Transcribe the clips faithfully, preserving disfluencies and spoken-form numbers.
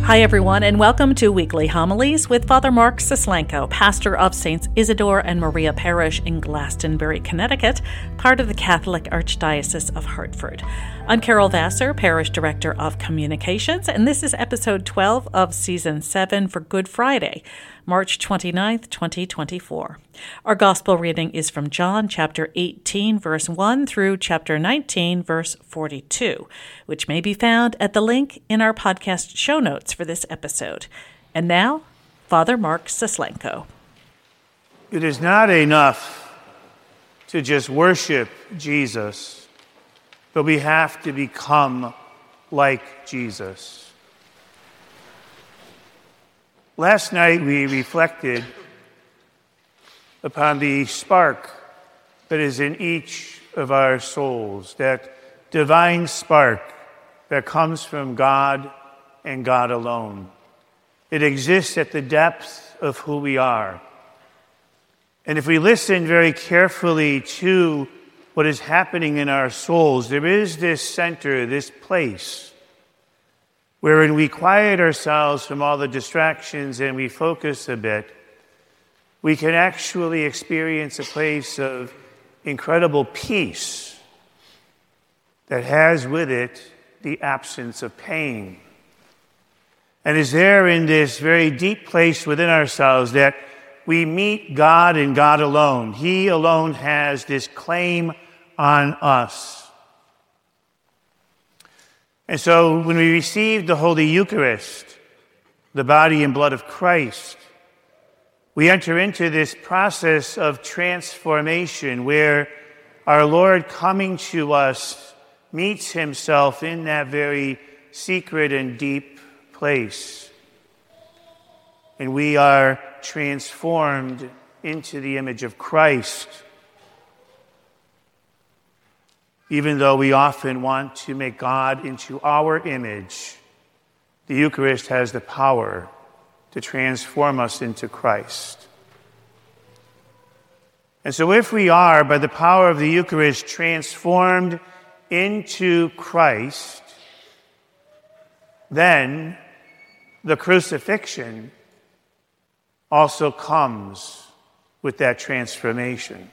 Hi, everyone, and welcome to Weekly Homilies with Father Mark Sislenko, pastor of Saints Isidore and Maria Parish in Glastonbury, Connecticut, part of the Catholic Archdiocese of Hartford. I'm Carol Vassar, Parish Director of Communications, and this is episode twelve of Season seven for Good Friday, March twenty-ninth, twenty twenty-four. Our Gospel reading is from John chapter eighteen, verse one through chapter nineteen, verse forty-two, which may be found at the link in our podcast show notes for this episode. And now, Father Mark Sislenko. It is not enough to just worship Jesus, but we have to become like Jesus. Last night we reflected upon the spark that is in each of our souls, that divine spark that comes from God and God alone. It exists at the depth of who we are. And if we listen very carefully to what is happening in our souls, there is this center, this place, wherein we quiet ourselves from all the distractions and we focus a bit, we can actually experience a place of incredible peace that has with it the absence of pain. And is there in this very deep place within ourselves that we meet God and God alone. He alone has this claim on us. And so when we receive the Holy Eucharist, the body and blood of Christ, we enter into this process of transformation where our Lord coming to us meets himself in that very secret and deep place. And we are transformed into the image of Christ. Even though we often want to make God into our image, the Eucharist has the power to transform us into Christ. And so if we are, by the power of the Eucharist, transformed into Christ, then the crucifixion also comes with that transformation.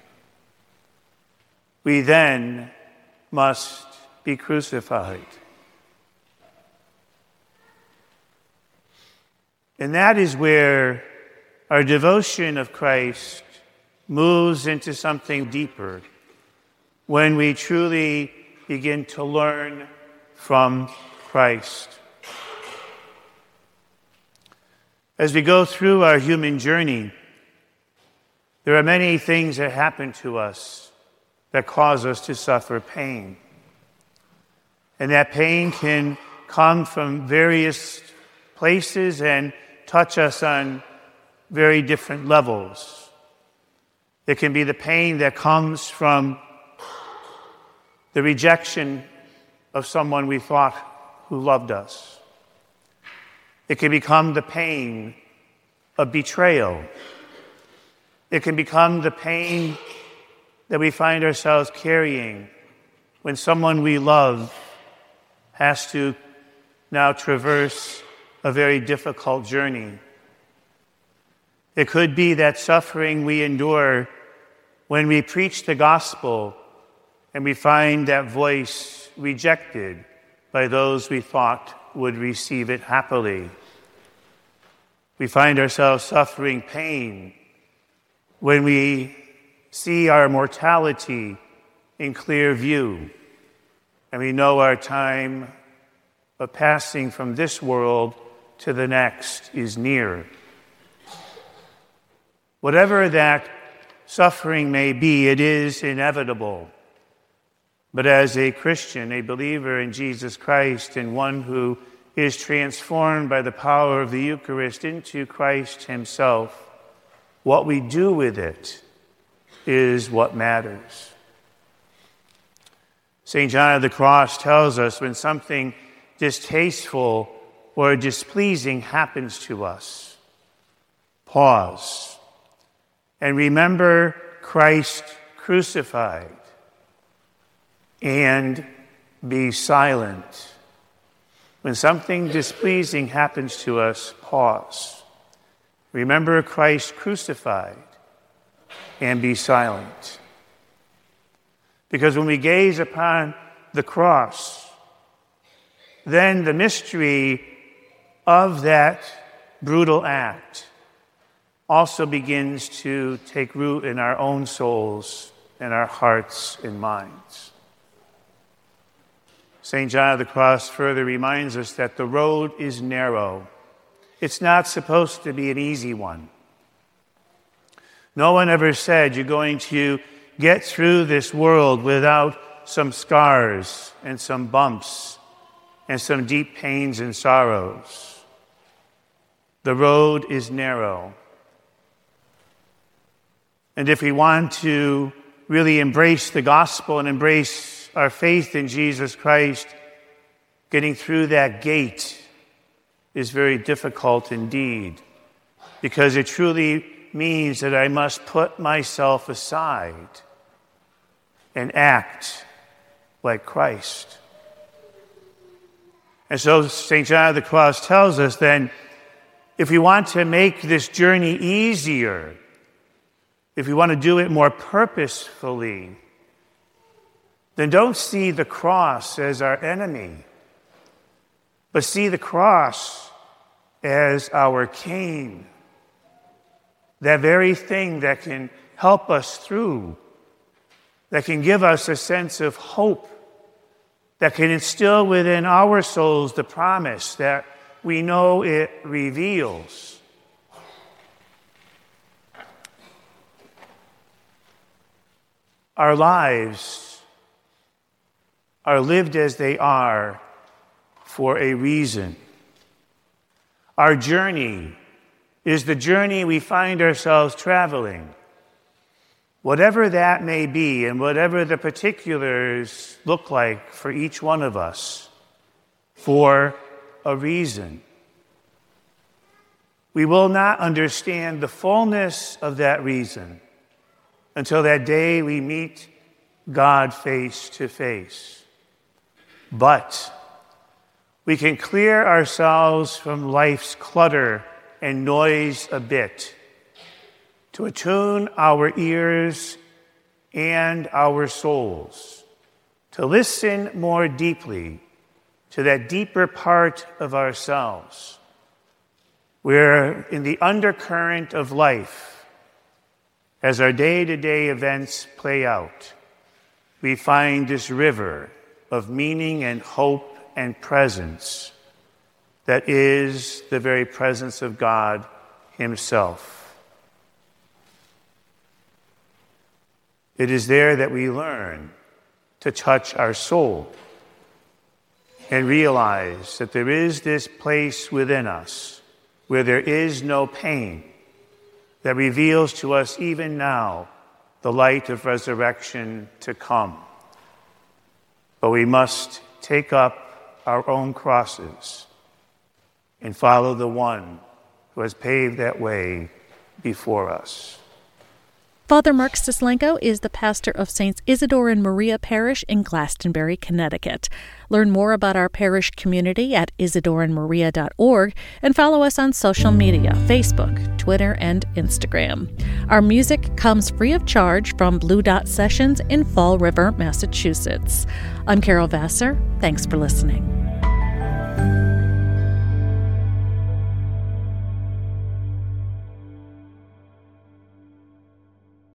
We then must be crucified. And that is where our devotion of Christ moves into something deeper, when we truly begin to learn from Christ. As we go through our human journey, there are many things that happen to us that cause us to suffer pain. And that pain can come from various places and touch us on very different levels. It can be the pain that comes from the rejection of someone we thought who loved us. It can become the pain of betrayal. It can become the pain that we find ourselves carrying when someone we love has to now traverse a very difficult journey. It could be that suffering we endure when we preach the gospel and we find that voice rejected by those we thought would receive it happily. We find ourselves suffering pain when we see our mortality in clear view, and we know our time of passing from this world to the next is near. Whatever that suffering may be, it is inevitable. But as a Christian, a believer in Jesus Christ, and one who is transformed by the power of the Eucharist into Christ himself, what we do with it is what matters. Saint John of the Cross tells us when something distasteful or displeasing happens to us, pause and remember Christ crucified and be silent. When something displeasing happens to us, pause. Remember Christ crucified and be silent. Because when we gaze upon the cross, then the mystery of that brutal act also begins to take root in our own souls and our hearts and minds. Saint John of the Cross further reminds us that the road is narrow. It's not supposed to be an easy one. No one ever said you're going to get through this world without some scars and some bumps and some deep pains and sorrows. The road is narrow. And if we want to really embrace the gospel and embrace our faith in Jesus Christ, getting through that gate is very difficult indeed, because it truly means that I must put myself aside and act like Christ. And so Saint John of the Cross tells us then, if we want to make this journey easier, if we want to do it more purposefully, then don't see the cross as our enemy, but see the cross as our King, that very thing that can help us through, that can give us a sense of hope, that can instill within our souls the promise that we know it reveals. Our lives are lived as they are for a reason. Our journey is the journey we find ourselves traveling, whatever that may be and whatever the particulars look like for each one of us, for a reason. We will not understand the fullness of that reason until that day we meet God face to face. But we can clear ourselves from life's clutter and noise a bit to attune our ears and our souls to listen more deeply to that deeper part of ourselves, where in the undercurrent of life, as our day-to-day events play out, we find this river of meaning and hope and presence that is the very presence of God Himself. It is there that we learn to touch our soul and realize that there is this place within us where there is no pain that reveals to us even now the light of resurrection to come. But we must take up our own crosses and follow the one who has paved that way before us. Father Mark Sislenko is the pastor of Saints Isidore and Maria Parish in Glastonbury, Connecticut. Learn more about our parish community at isidore and maria dot org and follow us on social media, Facebook, Twitter, and Instagram. Our music comes free of charge from Blue Dot Sessions in Fall River, Massachusetts. I'm Carol Vassar. Thanks for listening.